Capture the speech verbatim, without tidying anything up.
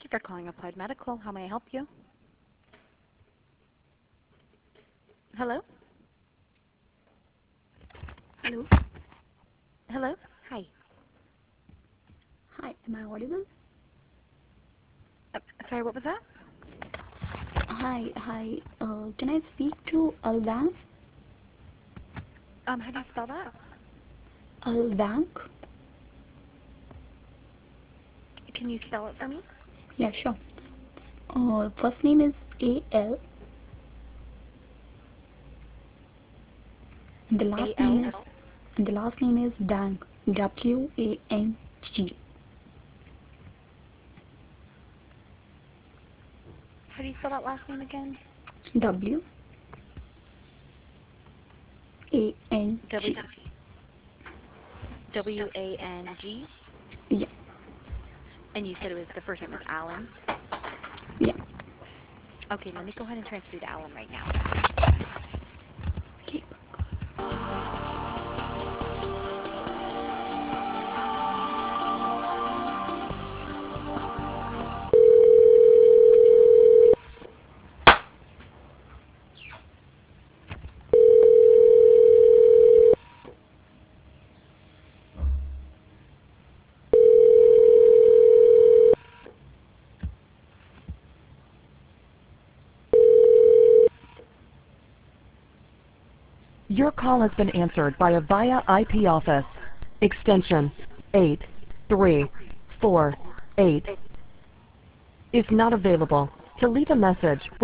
Thank you for calling Applied Medical. How may I help you? Hello? Hello. Hello? Hi. Hi, am I audible? Uh, sorry, what was that? Hi, hi. Uh, can I speak to Alvank? Um, how do you spell that? Alvank? Can you spell it for me? Yeah, sure. Uh, first name is A L, and the last A L? name is and the last name is Dang. W A N G. How do you spell that last name again? W A N W G. W A N G. Yeah, And you said it was the first name was Alan. yeah. Okay, let me go ahead and transfer you to Alan right now. Okay. Your call has been answered by a VIA I P office. Extension eight three four eight is not available. To leave a message,